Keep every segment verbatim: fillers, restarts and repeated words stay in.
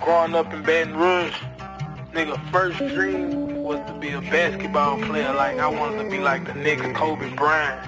growing up in Baton Rouge, nigga, first dream was to be a basketball player. Like, I wanted to be like the next Kobe Bryant.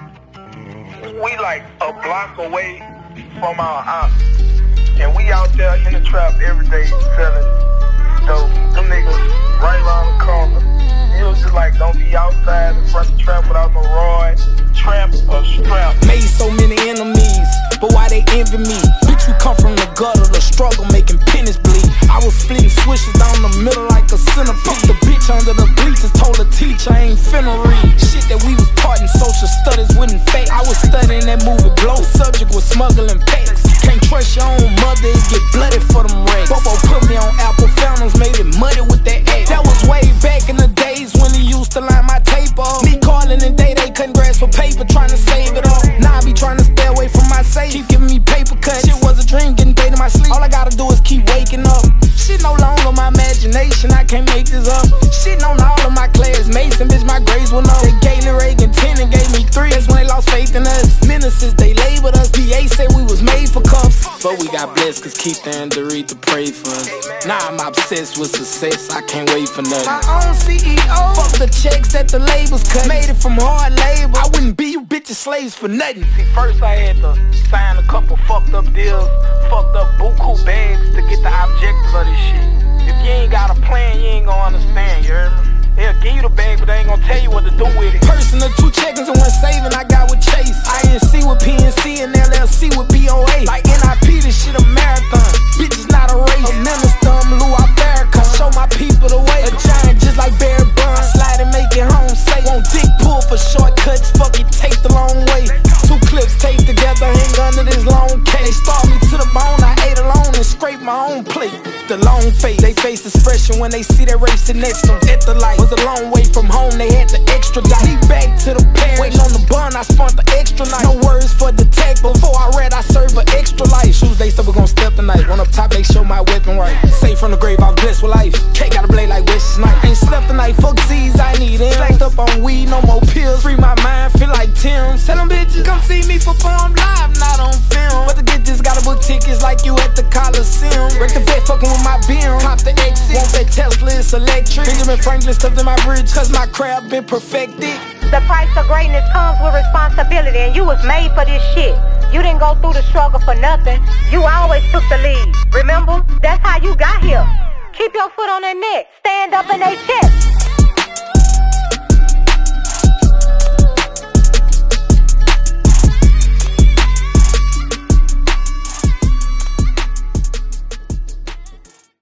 We like a block away from our house, and we out there in the trap every day selling dope. Them niggas right around the corner. It was just like, don't be outside in front of the trap without no rod, trap or strap. Made so many enemies, but why they envy me? Bitch, you come from the gutter, the struggle making pennies bleed. I was splitting swishes down the middle like a centipede. The bitch under the bleachers told the teacher I ain't finna read. Shit that we was taught in social studies wouldn't fake. I was studying that movie Blow, subject was smuggling packs. Can't trust your own mother, it get bloody for them rags. Bobo put me on Apple Fountains, made it muddy with that egg. That was way back in the days when he used to line my tape up. Me calling and day they couldn't grasp for paper, trying to save it up. Now I be trying to stay away from my safe. Keep giving me paper cuts. Shit was a dream, getting paid in my sleep. All I gotta do is keep waking up. Shit no longer my imagination, I can't make this up. Shit on all of my classmates, and bitch my grades went up. They gave Reagan ten and gave me three. That's when they lost faith in us. Menaces, they labeled us. D A said we was made for cuffs, but we got blessed cause Keith and Doretha prayed for us. Now I'm obsessed with success, I can't wait for nothing. My own C E O, fuck the checks that the labels cut. Made it from hard labor, I wouldn't be you bitches slaves for nothing. See, first I had to sign a couple fucked up deals, fucked up buku bags to get the objective of this shit. If you ain't got a plan, you ain't gonna understand, you heard me? They'll give you the bag, but they ain't gonna tell you what to do with it. Personal two checkers and one saving I got with Chase. I N C with P N C and L L C with B O A. Like N I P, this shit a marathon. Bitch, it's not a race. A minister, I'm Lou Farrakhan. Show my people the way. A giant just like Barry Bonds. Slide and make it home safe. Won't dick pull for shortcuts. Fuck it, take the long way. Two clips taped together, hang under this long case. They start me to the bone, I ate alone and scraped my own plate. The long face, they face expression when they see that racing next to them. At the light was a long way from home, they had to extradite me back to the parents. Waiting on the bun, I spun the extra night. No words for the tech, before I read, I serve an extra life. Shoes, they said we're gonna step the night. One up top, they show my weapon right. Safe from the grave, I'm blessed with life. K got a blade like West Snipe. Ain't slept the night, fuck Z's, I need him. Slacked up on weed, no more pills. Free my mind, feel like Tim. Tell them bitches, come see me perform live, not on film. But to get this, gotta book tickets like you at the Coliseum. Break the vet, fucking with my beam. Cop the exit, want that Tesla, it's electric. Benjamin Franklin stuffed in my bridge, cause my crab been perfected. The price of greatness comes with responsibility, and you was made for this shit. You didn't go through the struggle for nothing. You always took the lead. Remember? That's how you got here. Keep your foot on their neck. Stand up in their chest.